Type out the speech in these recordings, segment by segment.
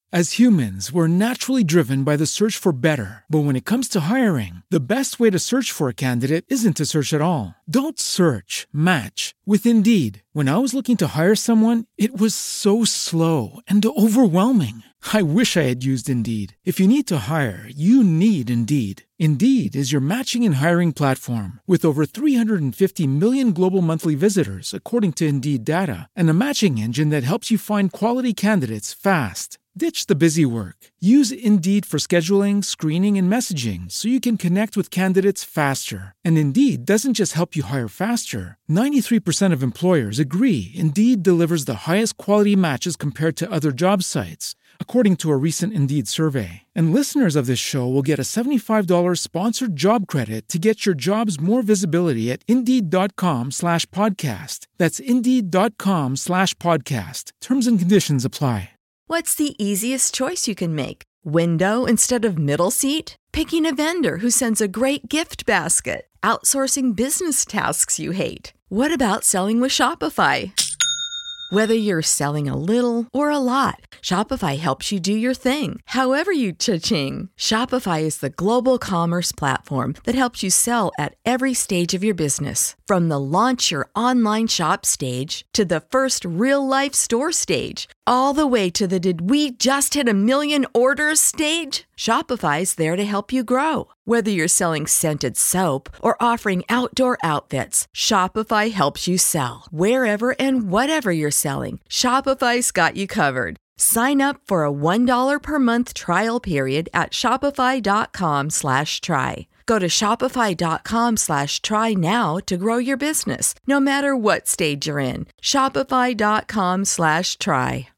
As humans, we're naturally driven by the search for better. But when it comes to hiring, the best way to search for a candidate isn't to search at all. Don't search, match with Indeed. When I was looking to hire someone, it was so slow and overwhelming. I wish I had used Indeed. If you need to hire, you need Indeed. Indeed is your matching and hiring platform with over 350 million global monthly visitors, according to Indeed data, and a matching engine that helps you find quality candidates fast. Ditch the busy work. Use Indeed for scheduling, screening, and messaging so you can connect with candidates faster. And Indeed doesn't just help you hire faster. 93% of employers agree Indeed delivers the highest quality matches compared to other job sites, according to a recent Indeed survey. And listeners of this show will get a $75 sponsored job credit to get your jobs more visibility at Indeed.com/podcast. That's Indeed.com/podcast. Terms and conditions apply. What's the easiest choice you can make? Window instead of middle seat? Picking a vendor who sends a great gift basket? Outsourcing business tasks you hate? What about selling with Shopify? Whether you're selling a little or a lot, Shopify helps you do your thing, however you cha-ching. Shopify is the global commerce platform that helps you sell at every stage of your business. From the launch your online shop stage to the first real-life store stage, all the way to the did we just hit a million orders stage. Shopify's there to help you grow. Whether you're selling scented soap or offering outdoor outfits, Shopify helps you sell. Wherever and whatever you're selling, Shopify's got you covered. Sign up for a $1 per month trial period at shopify.com/try. Go to shopify.com/try now to grow your business, no matter what stage you're in. Shopify.com/try.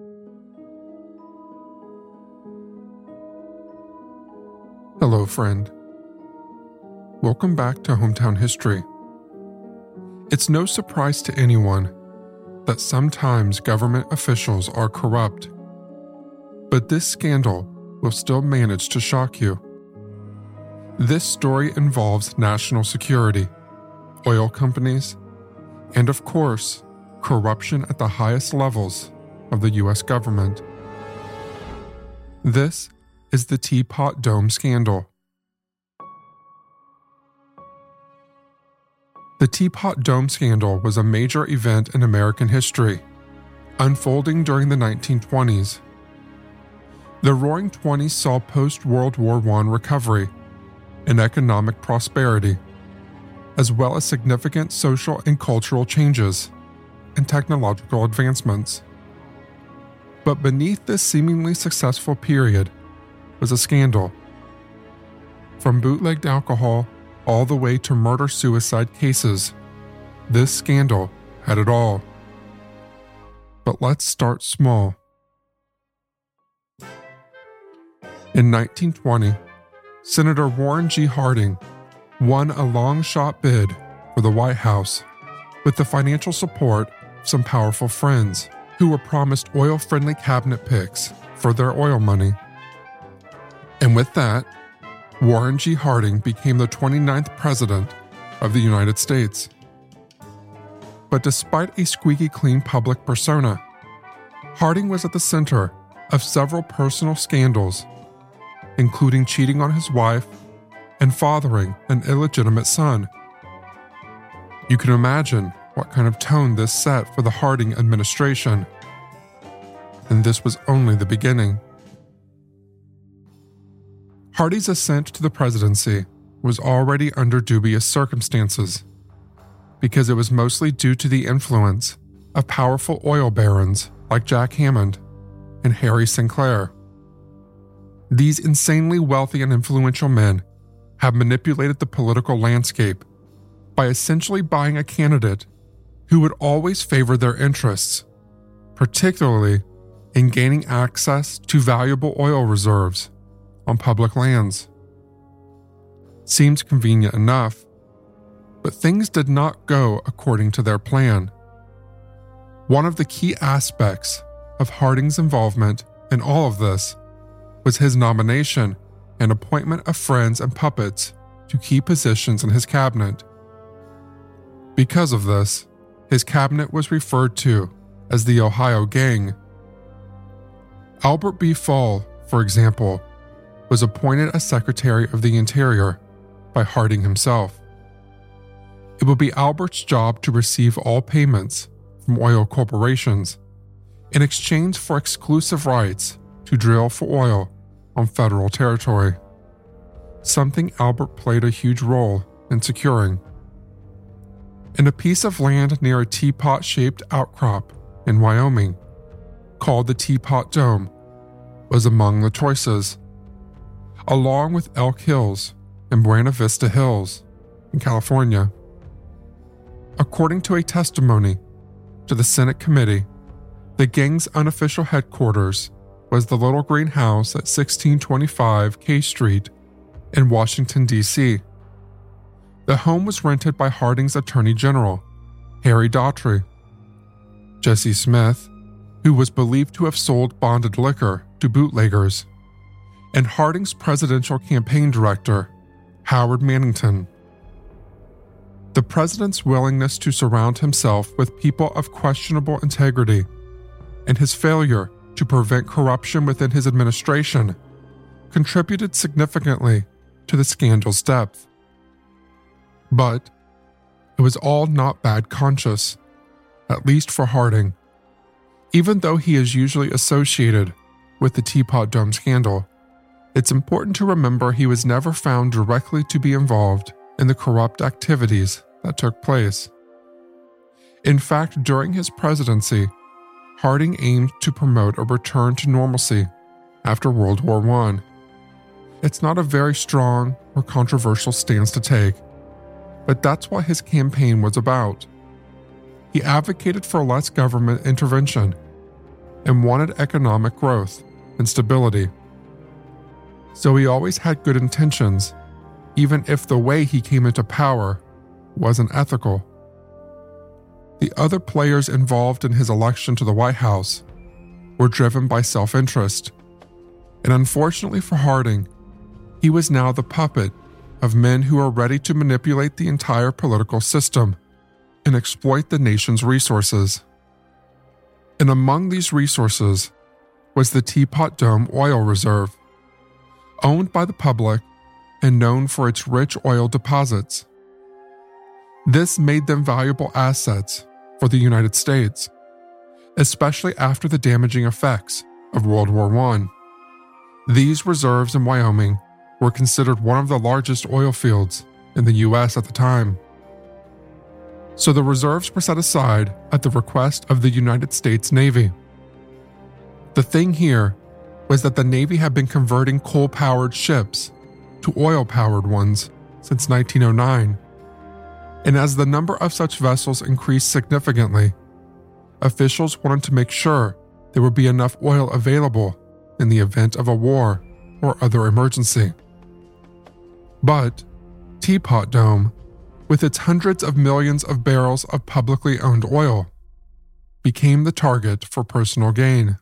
Hello, friend. Welcome back to Hometown History. It's no surprise to anyone that sometimes government officials are corrupt, but this scandal will still manage to shock you. This story involves national security, oil companies, and of course, corruption at the highest levels of the U.S. government. This is the Teapot Dome scandal. The Teapot Dome scandal was a major event in American history, unfolding during the 1920s. The Roaring Twenties saw post-World War I recovery and economic prosperity, as well as significant social and cultural changes and technological advancements. But beneath this seemingly successful period was a scandal. From bootlegged alcohol all the way to murder-suicide cases, this scandal had it all. But let's start small. In 1920, Senator Warren G. Harding won a long-shot bid for the White House with the financial support of some powerful friends who were promised oil-friendly cabinet picks for their oil money. And with that, Warren G. Harding became the 29th President of the United States. But despite a squeaky clean public persona, Harding was at the center of several personal scandals, including cheating on his wife and fathering an illegitimate son. You can imagine what kind of tone this set for the Harding administration. And this was only the beginning. Harding's ascent to the presidency was already under dubious circumstances, because it was mostly due to the influence of powerful oil barons like Jack Hammond and Harry Sinclair. These insanely wealthy and influential men have manipulated the political landscape by essentially buying a candidate who would always favor their interests, particularly in gaining access to valuable oil reserves on public lands. Seems convenient enough, but things did not go according to their plan. One of the key aspects of Harding's involvement in all of this was his nomination and appointment of friends and puppets to key positions in his cabinet. Because of this, his cabinet was referred to as the Ohio Gang. Albert B. Fall, for example, was appointed as Secretary of the Interior by Harding himself. It would be Albert's job to receive all payments from oil corporations in exchange for exclusive rights to drill for oil on federal territory, something Albert played a huge role in securing. And a piece of land near a teapot-shaped outcrop in Wyoming, called the Teapot Dome, was among the choices, along with Elk Hills and Buena Vista Hills in California. According to a testimony to the Senate committee, the gang's unofficial headquarters was the Little Green House at 1625 K Street in Washington, D.C. The home was rented by Harding's Attorney General, Harry Daughtry. Jesse Smith, who was believed to have sold bonded liquor to bootleggers, and Harding's presidential campaign director, Howard Mannington. The president's willingness to surround himself with people of questionable integrity and his failure to prevent corruption within his administration contributed significantly to the scandal's depth. But it was all not bad conscience, at least for Harding. Even though he is usually associated with the Teapot Dome scandal, it's important to remember he was never found directly to be involved in the corrupt activities that took place. In fact, during his presidency, Harding aimed to promote a return to normalcy after World War I. It's not a very strong or controversial stance to take, but that's what his campaign was about. He advocated for less government intervention and wanted economic growth and stability. So he always had good intentions, even if the way he came into power wasn't ethical. The other players involved in his election to the White House were driven by self-interest, and unfortunately for Harding, he was now the puppet of men who are ready to manipulate the entire political system and exploit the nation's resources. And among these resources was the Teapot Dome Oil Reserve, owned by the public and known for its rich oil deposits. This made them valuable assets for the United States, especially after the damaging effects of World War I. These reserves in Wyoming were considered one of the largest oil fields in the U.S. at the time. So the reserves were set aside at the request of the United States Navy. The thing here was that the Navy had been converting coal-powered ships to oil-powered ones since 1909. And as the number of such vessels increased significantly, officials wanted to make sure there would be enough oil available in the event of a war or other emergency. But Teapot Dome, with its hundreds of millions of barrels of publicly owned oil, became the target for personal gain.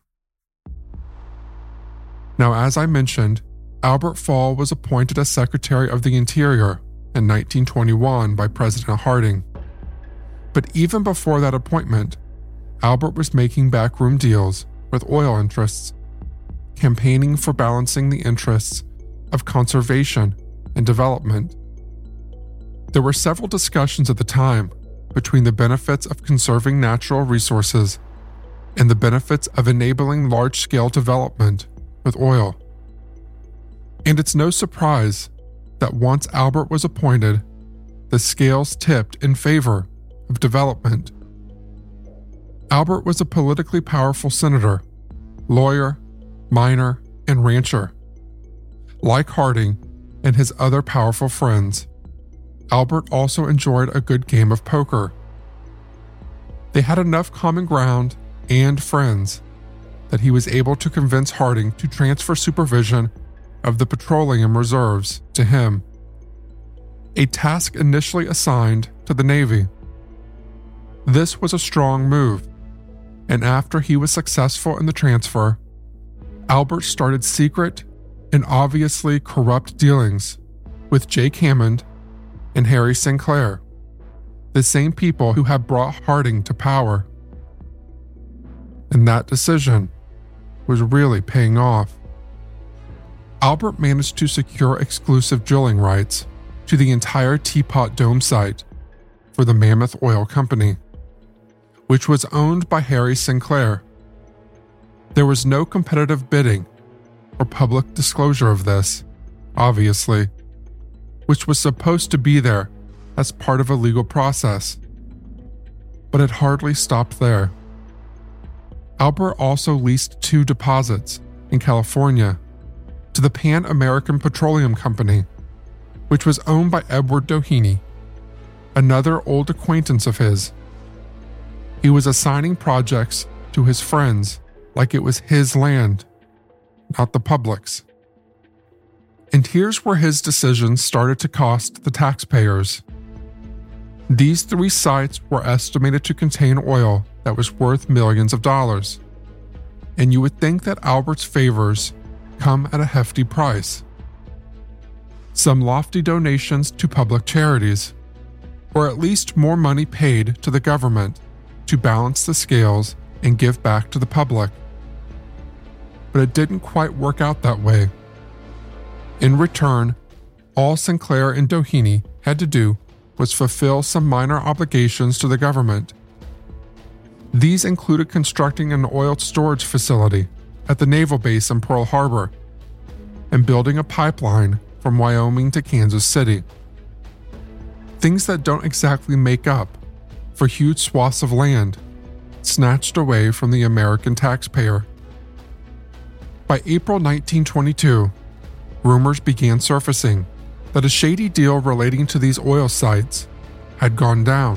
Now, as I mentioned, Albert Fall was appointed as Secretary of the Interior in 1921 by President Harding. But even before that appointment, Albert was making backroom deals with oil interests, campaigning for balancing the interests of conservation and development. There were several discussions at the time between the benefits of conserving natural resources and the benefits of enabling large-scale development with oil. And it's no surprise that once Albert was appointed, the scales tipped in favor of development. Albert was a politically powerful senator, lawyer, miner, and rancher. Like Harding and his other powerful friends, Albert also enjoyed a good game of poker. They had enough common ground and friends that he was able to convince Harding to transfer supervision of the petroleum reserves to him, a task initially assigned to the Navy. This was a strong move, and after he was successful in the transfer, Albert started secret and obviously corrupt dealings with Jake Hammond and Harry Sinclair, the same people who had brought Harding to power. And that decision was really paying off. Albert managed to secure exclusive drilling rights to the entire Teapot Dome site for the Mammoth Oil Company, which was owned by Harry Sinclair. There was no competitive bidding or public disclosure of this, obviously, which was supposed to be there as part of a legal process. But it hardly stopped there. Albert also leased 2 deposits in California to the Pan American Petroleum Company, which was owned by Edward Doheny, another old acquaintance of his. He was assigning projects to his friends like it was his land, not the public's. And here's where his decisions started to cost the taxpayers. These 3 sites were estimated to contain oil that was worth millions of dollars, and you would think that Albert's favors come at a hefty price. Some lofty donations to public charities, or at least more money paid to the government to balance the scales and give back to the public. But it didn't quite work out that way. In return, all Sinclair and Doheny had to do was fulfill some minor obligations to the government. These included constructing an oil storage facility at the naval base in Pearl Harbor and building a pipeline from Wyoming to Kansas City. Things that don't exactly make up for huge swaths of land snatched away from the American taxpayer. By April 1922, rumors began surfacing that a shady deal relating to these oil sites had gone down.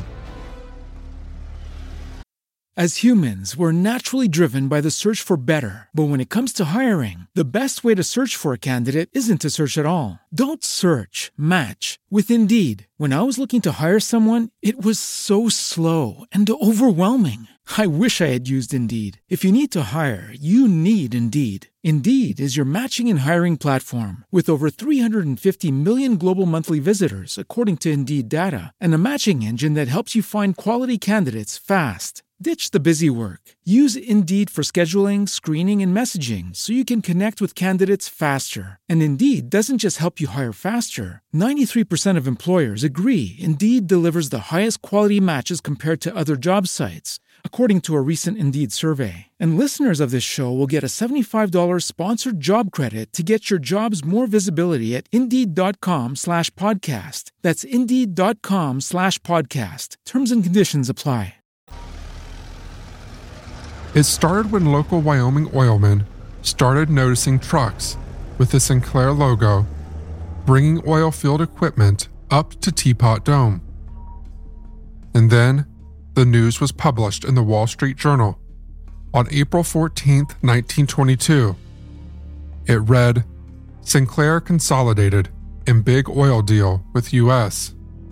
As humans, we're naturally driven by the search for better. But when it comes to hiring, the best way to search for a candidate isn't to search at all. Don't search, match with Indeed. When I was looking to hire someone, it was so slow and overwhelming. I wish I had used Indeed. If you need to hire, you need Indeed. Indeed is your matching and hiring platform with over 350 million global monthly visitors, according to Indeed data, and a matching engine that helps you find quality candidates fast. Ditch the busy work. Use Indeed for scheduling, screening, and messaging so you can connect with candidates faster. And Indeed doesn't just help you hire faster. 93% of employers agree Indeed delivers the highest quality matches compared to other job sites, according to a recent Indeed survey. And listeners of this show will get a $75 sponsored job credit to get your jobs more visibility at Indeed.com/podcast. That's Indeed.com/podcast. Terms and conditions apply. It started when local Wyoming oilmen started noticing trucks with the Sinclair logo bringing oil field equipment up to Teapot Dome. And then the news was published in the Wall Street Journal on April 14, 1922. It read, "Sinclair consolidated in big oil deal with U.S."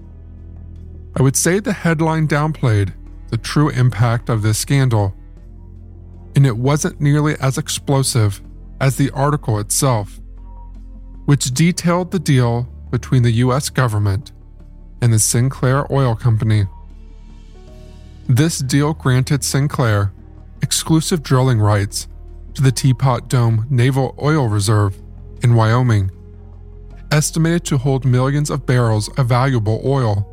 I would say the headline downplayed the true impact of this scandal, and it wasn't nearly as explosive as the article itself, which detailed the deal between the U.S. government and the Sinclair Oil Company. This deal granted Sinclair exclusive drilling rights to the Teapot Dome Naval Oil Reserve in Wyoming, estimated to hold millions of barrels of valuable oil.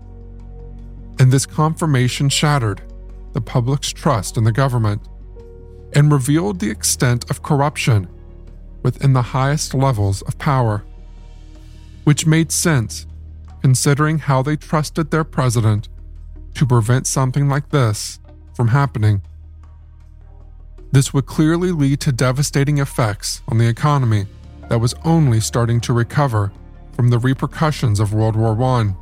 And this confirmation shattered the public's trust in the government and revealed the extent of corruption within the highest levels of power, which made sense considering how they trusted their president to prevent something like this from happening. This would clearly lead to devastating effects on the economy that was only starting to recover from the repercussions of World War I.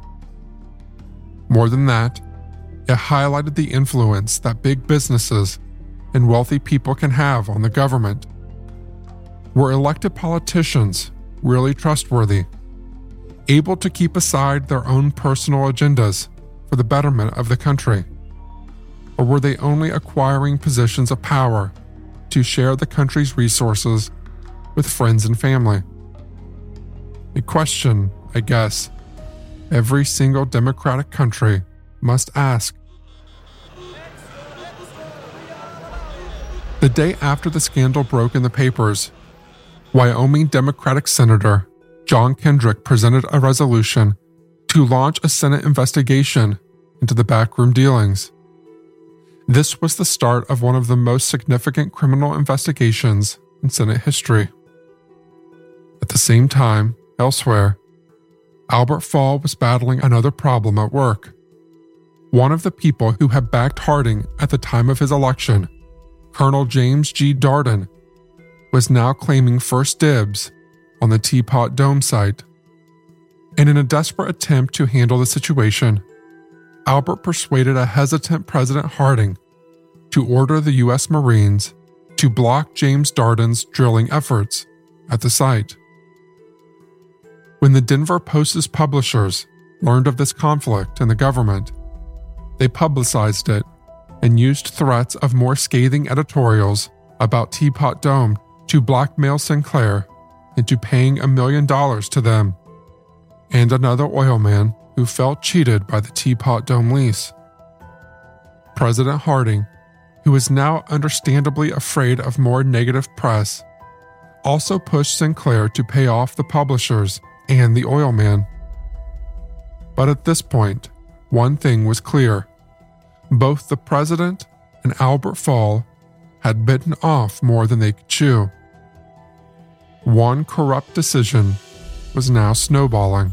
More than that, it highlighted the influence that big businesses and wealthy people can have on the government. Were elected politicians really trustworthy, able to keep aside their own personal agendas for the betterment of the country? Or were they only acquiring positions of power to share the country's resources with friends and family? A question, I guess, every single democratic country must ask. The day after the scandal broke in the papers, Wyoming Democratic Senator John Kendrick presented a resolution to launch a Senate investigation into the backroom dealings. This was the start of one of the most significant criminal investigations in Senate history. At the same time, elsewhere, Albert Fall was battling another problem at work. One of the people who had backed Harding at the time of his election, Colonel James G. Darden, was now claiming first dibs on the Teapot Dome site. And in a desperate attempt to handle the situation, Albert persuaded a hesitant President Harding to order the U.S. Marines to block James Darden's drilling efforts at the site. When the Denver Post's publishers learned of this conflict in the government, they publicized it and used threats of more scathing editorials about Teapot Dome to blackmail Sinclair into paying $1 million to them and another oilman who felt cheated by the Teapot Dome lease. President Harding, who was now understandably afraid of more negative press, also pushed Sinclair to pay off the publishers and the oilman. But at this point, one thing was clear. Both the president and Albert Fall had bitten off more than they could chew. One corrupt decision was now snowballing.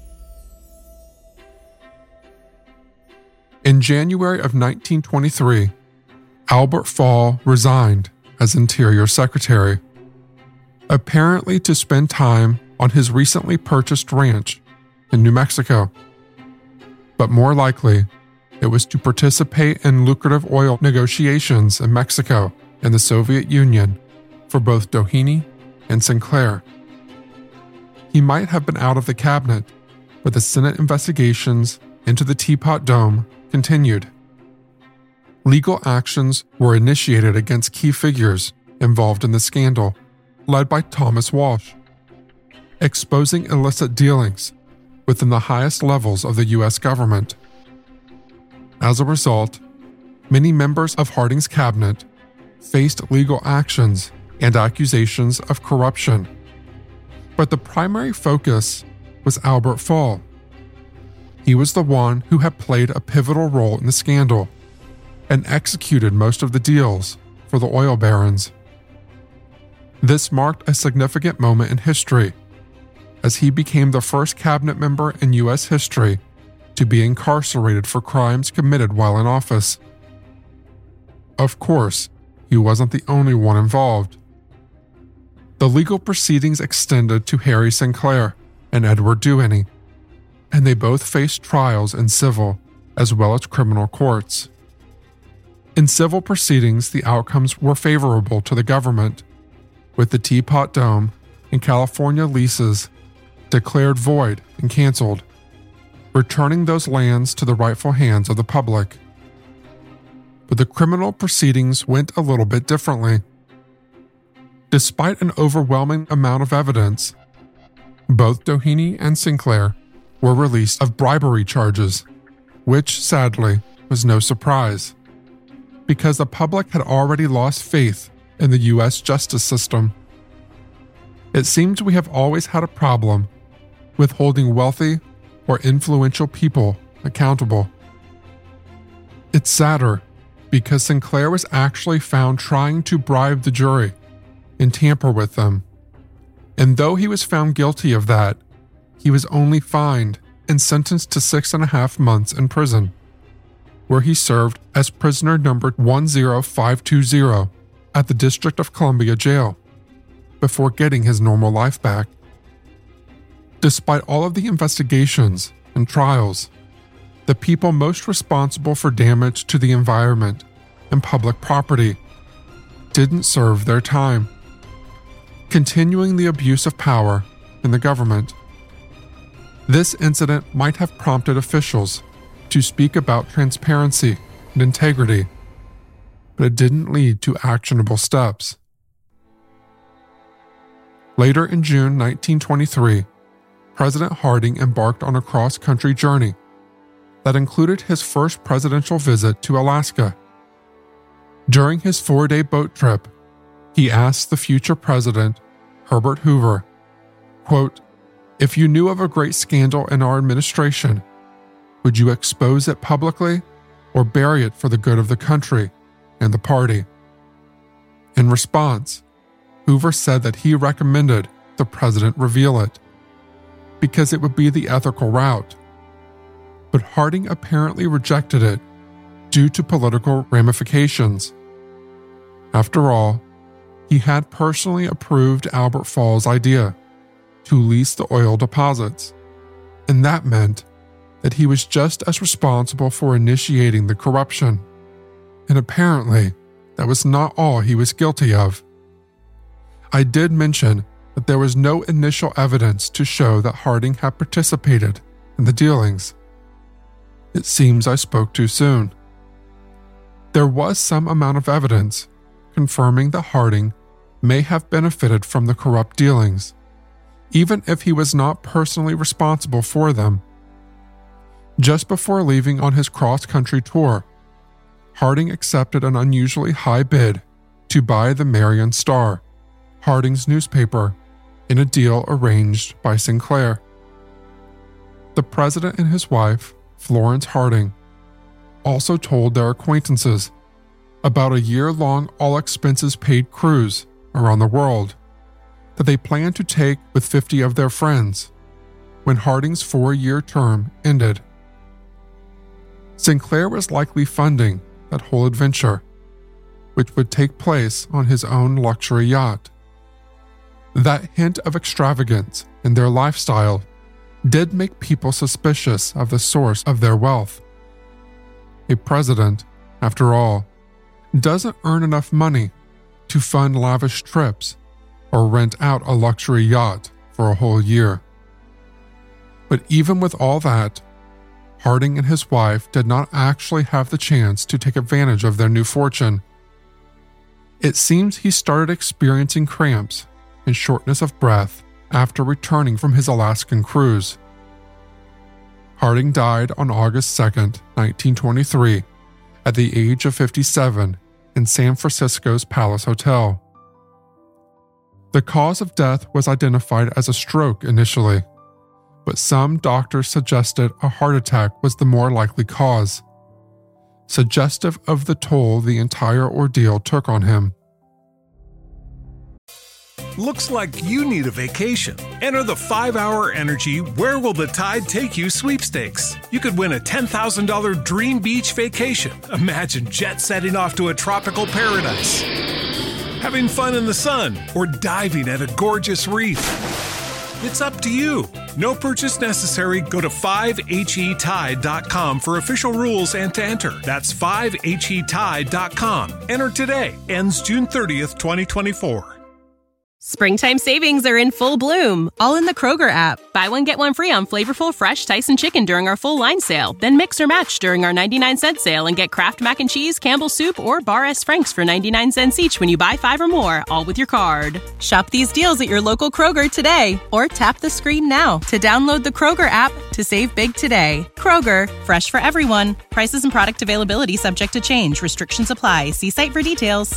In January of 1923, Albert Fall resigned as Interior Secretary, apparently to spend time on his recently purchased ranch in New Mexico. But more likely, it was to participate in lucrative oil negotiations in Mexico and the Soviet Union for both Doheny and Sinclair. He might have been out of the cabinet, but the Senate investigations into the Teapot Dome continued. Legal actions were initiated against key figures involved in the scandal, led by Thomas Walsh, exposing illicit dealings within the highest levels of the U.S. government. As a result, many members of Harding's cabinet faced legal actions and accusations of corruption. But the primary focus was Albert Fall. He was the one who had played a pivotal role in the scandal and executed most of the deals for the oil barons. This marked a significant moment in history, as he became the first cabinet member in U.S. history to be incarcerated for crimes committed while in office. Of course, he wasn't the only one involved. The legal proceedings extended to Harry Sinclair and Edward Duhaney, and they both faced trials in civil as well as criminal courts. In civil proceedings, the outcomes were favorable to the government, with the Teapot Dome and California leases declared void and canceled, returning those lands to the rightful hands of the public. But the criminal proceedings went a little bit differently. Despite an overwhelming amount of evidence, both Doheny and Sinclair were released of bribery charges, which, sadly, was no surprise, because the public had already lost faith in the U.S. justice system. It seems we have always had a problem with holding wealthy or influential people accountable. It's sadder because Sinclair was actually found trying to bribe the jury and tamper with them. And though he was found guilty of that, he was only fined and sentenced to 6.5 months in prison, where he served as prisoner number 10520 at the District of Columbia Jail, before getting his normal life back. Despite all of the investigations and trials, the people most responsible for damage to the environment and public property didn't serve their time, continuing the abuse of power in the government. This incident might have prompted officials to speak about transparency and integrity, but it didn't lead to actionable steps. Later in June 1923, President Harding embarked on a cross-country journey that included his first presidential visit to Alaska. During his 4-day boat trip, he asked the future president, Herbert Hoover, quote, "If you knew of a great scandal in our administration, would you expose it publicly or bury it for the good of the country and the party?" In response, Hoover said that he recommended the president reveal it because it would be the ethical route. But Harding apparently rejected it due to political ramifications. After all, he had personally approved Albert Fall's idea to lease the oil deposits, and that meant that he was just as responsible for initiating the corruption. And apparently, that was not all he was guilty of. I did mention that there was no initial evidence to show that Harding had participated in the dealings. It seems I spoke too soon. There was some amount of evidence confirming that Harding may have benefited from the corrupt dealings, even if he was not personally responsible for them. Just before leaving on his cross-country tour, Harding accepted an unusually high bid to buy the Marion Star, Harding's newspaper, in a deal arranged by Sinclair. The president and his wife, Florence Harding, also told their acquaintances about a year-long all-expenses-paid cruise around the world that they planned to take with 50 of their friends when Harding's 4-year term ended. Sinclair was likely funding that whole adventure, which would take place on his own luxury yacht. That hint of extravagance in their lifestyle did make people suspicious of the source of their wealth. A president, after all, doesn't earn enough money to fund lavish trips or rent out a luxury yacht for a whole year. But even with all that, Harding and his wife did not actually have the chance to take advantage of their new fortune. It seems he started experiencing cramps and shortness of breath after returning from his Alaskan cruise. Harding died on August 2, 1923, at the age of 57 in San Francisco's Palace Hotel. The cause of death was identified as a stroke initially, but some doctors suggested a heart attack was the more likely cause, suggestive of the toll the entire ordeal took on him. Looks like you need a vacation. Enter the 5-Hour Energy Where Will the Tide Take You sweepstakes. You could win a $10,000 dream beach vacation. Imagine jet setting off to a tropical paradise, having fun in the sun, or diving at a gorgeous reef. It's up to you. No purchase necessary. Go to 5HETide.com for official rules and to enter. That's 5HETide.com. Enter today. Ends June 30th, 2024. Springtime savings are in full bloom, all in the Kroger app. Buy one, get one free on flavorful, fresh Tyson chicken during our full line sale. Then mix or match during our 99-cent sale and get Kraft Mac and Cheese, Campbell's Soup, or Bar S. Frank's for 99 cents each when you buy 5 or more, all with your card. Shop these deals at your local Kroger today, or tap the screen now to download the Kroger app to save big today. Kroger, fresh for everyone. Prices and product availability subject to change. Restrictions apply. See site for details.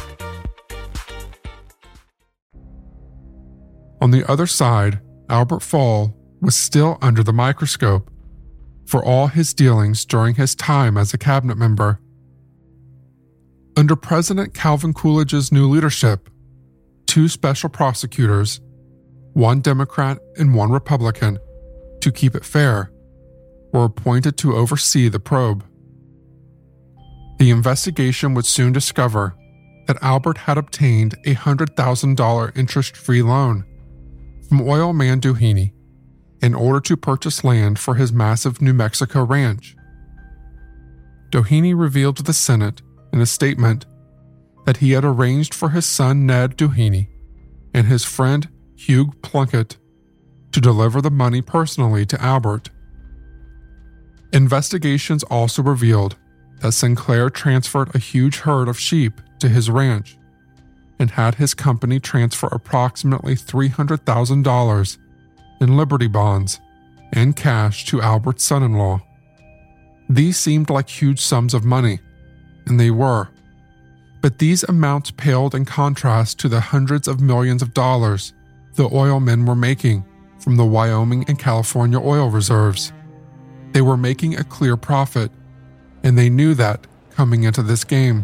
On the other side, Albert Fall was still under the microscope for all his dealings during his time as a cabinet member. Under President Calvin Coolidge's new leadership, 2 special prosecutors, one Democrat and one Republican, to keep it fair, were appointed to oversee the probe. The investigation would soon discover that Albert had obtained a $100,000 interest-free loan from oil man Doheny in order to purchase land for his massive New Mexico ranch. Doheny revealed to the Senate in a statement that he had arranged for his son Ned Doheny and his friend Hugh Plunkett to deliver the money personally to Albert. Investigations also revealed that Sinclair transferred a huge herd of sheep to his ranch and had his company transfer approximately $300,000 in Liberty bonds and cash to Albert's son-in-law. These seemed like huge sums of money, and they were, But these amounts paled in contrast to the hundreds of millions of dollars the oil men were making from the Wyoming and California oil reserves. They were making a clear profit, and they knew that coming into this game.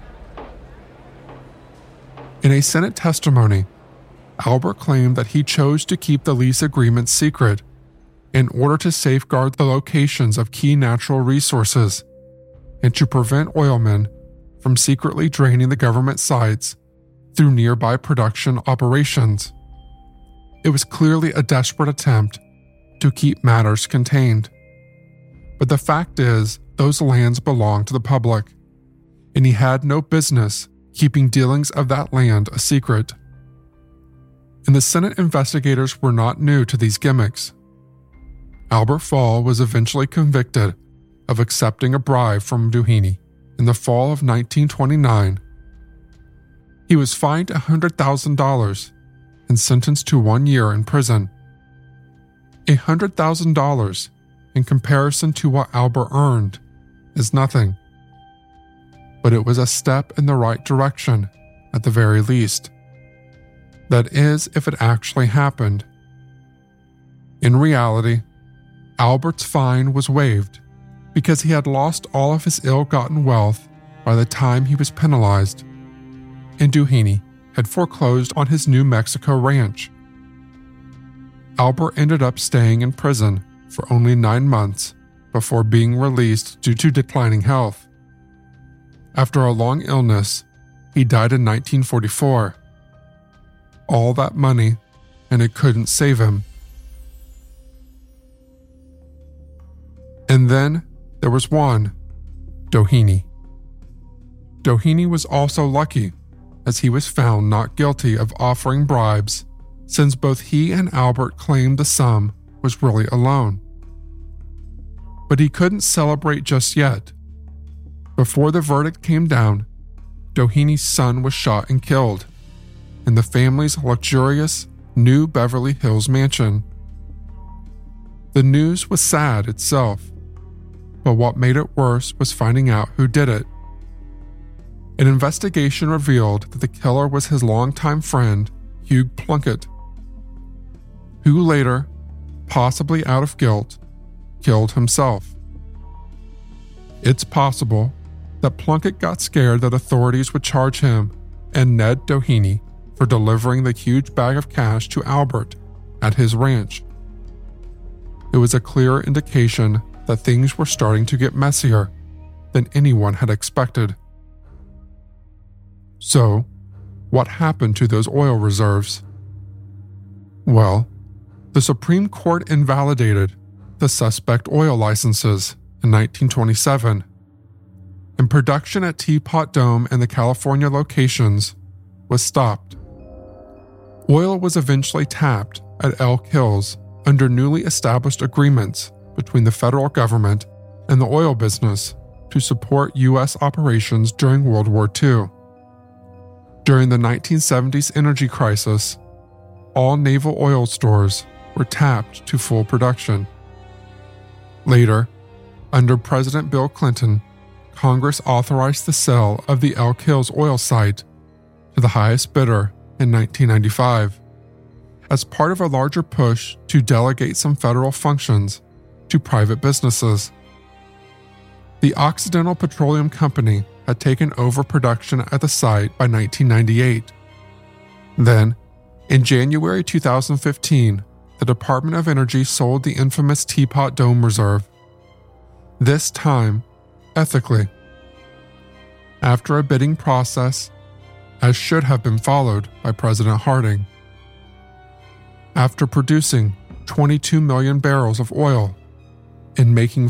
In a Senate testimony, Albert claimed that he chose to keep the lease agreement secret in order to safeguard the locations of key natural resources and to prevent oilmen from secretly draining the government sites through nearby production operations. It was clearly a desperate attempt to keep matters contained. But the fact is, those lands belonged to the public, and he had no business keeping dealings of that land a secret. And the Senate investigators were not new to these gimmicks. Albert Fall was eventually convicted of accepting a bribe from Doheny in the fall of 1929. He was fined $100,000 and sentenced to 1 year in prison. $100,000, in comparison to what Albert earned, is nothing. But it was a step in the right direction, at the very least. That is, if it actually happened. In reality, Albert's fine was waived because he had lost all of his ill-gotten wealth by the time he was penalized, and Doheny had foreclosed on his New Mexico ranch. Albert ended up staying in prison for only 9 months before being released due to declining health. After a long illness, he died in 1944. All that money, and it couldn't save him. And then there was one, Doheny. Doheny was also lucky, as he was found not guilty of offering bribes, since both he and Albert claimed the sum was really a loan. But he couldn't celebrate just yet. Before the verdict came down, Doheny's son was shot and killed in the family's luxurious New Beverly Hills mansion. The news was sad itself, but what made it worse was finding out who did it. An investigation revealed that the killer was his longtime friend, Hugh Plunkett, who later, possibly out of guilt, killed himself. It's possible that Plunkett got scared that authorities would charge him and Ned Doheny for delivering the huge bag of cash to Albert at his ranch. It was a clear indication that things were starting to get messier than anyone had expected. So, what happened to those oil reserves? Well, the Supreme Court invalidated the suspect oil licenses in 1927, and production at Teapot Dome and the California locations was stopped. Oil was eventually tapped at Elk Hills under newly established agreements between the federal government and the oil business to support U.S. operations during World War II. During the 1970s energy crisis, all naval oil stores were tapped to full production. Later, under President Bill Clinton, Congress authorized the sale of the Elk Hills oil site to the highest bidder in 1995, as part of a larger push to delegate some federal functions to private businesses. The Occidental Petroleum Company had taken over production at the site by 1998. Then, in January 2015, the Department of Energy sold the infamous Teapot Dome Reserve, this time ethically. After a bidding process, as should have been followed by President Harding. After producing 22 million barrels of oil and making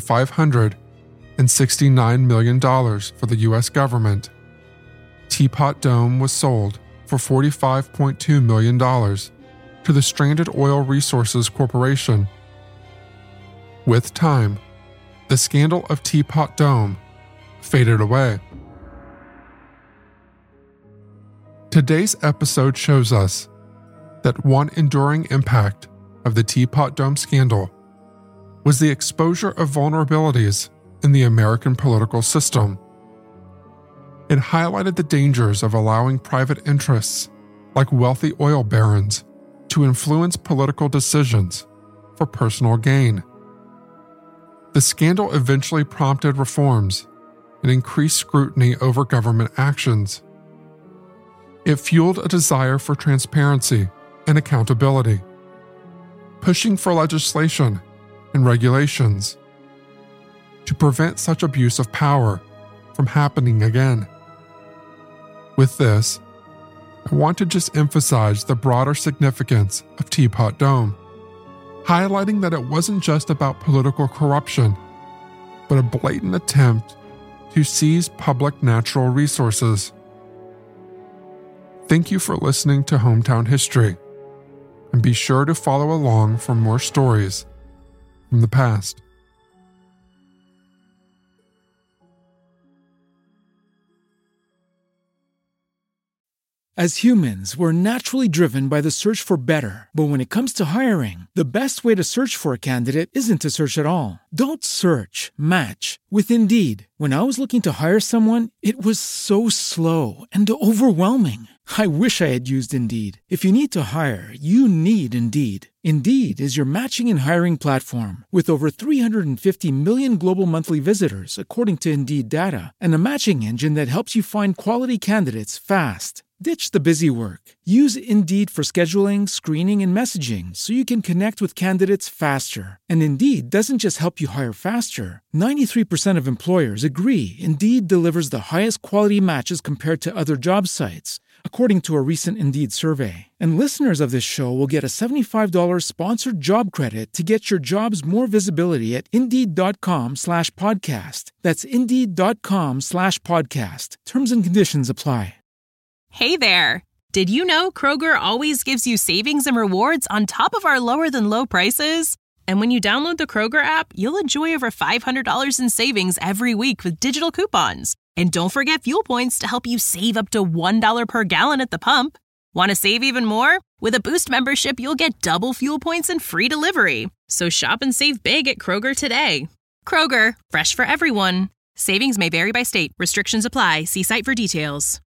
$569 million for the U.S. government, Teapot Dome was sold for $45.2 million to the Stranded Oil Resources Corporation. With time, the scandal of Teapot Dome faded away. Today's episode shows us that one enduring impact of the Teapot Dome scandal was the exposure of vulnerabilities in the American political system. It highlighted the dangers of allowing private interests, like wealthy oil barons, to influence political decisions for personal gain. The scandal eventually prompted reforms and increased scrutiny over government actions. It fueled a desire for transparency and accountability, pushing for legislation and regulations to prevent such abuse of power from happening again. With this, I want to just emphasize the broader significance of Teapot Dome, highlighting that it wasn't just about political corruption, but a blatant attempt to seize public natural resources. Thank you for listening to Hometown History, and be sure to follow along for more stories from the past. As humans, we're naturally driven by the search for better. But when it comes to hiring, the best way to search for a candidate isn't to search at all. Don't search, match with Indeed. When I was looking to hire someone, it was so slow and overwhelming. I wish I had used Indeed. If you need to hire, you need Indeed. Indeed is your matching and hiring platform with over 350 million global monthly visitors, according to Indeed data, and a matching engine that helps you find quality candidates fast. Ditch the busy work. Use Indeed for scheduling, screening, and messaging so you can connect with candidates faster. And Indeed doesn't just help you hire faster. 93% of employers agree Indeed delivers the highest quality matches compared to other job sites, according to a recent Indeed survey. And listeners of this show will get a $75 sponsored job credit to get your jobs more visibility at Indeed.com/podcast. That's Indeed.com/podcast. Terms and conditions apply. Hey there! Did you know Kroger always gives you savings and rewards on top of our lower-than-low prices? And when you download the Kroger app, you'll enjoy over $500 in savings every week with digital coupons. And don't forget fuel points to help you save up to $1 per gallon at the pump. Want to save even more? With a Boost membership, you'll get double fuel points and free delivery. So shop and save big at Kroger today. Kroger, fresh for everyone. Savings may vary by state. Restrictions apply. See site for details.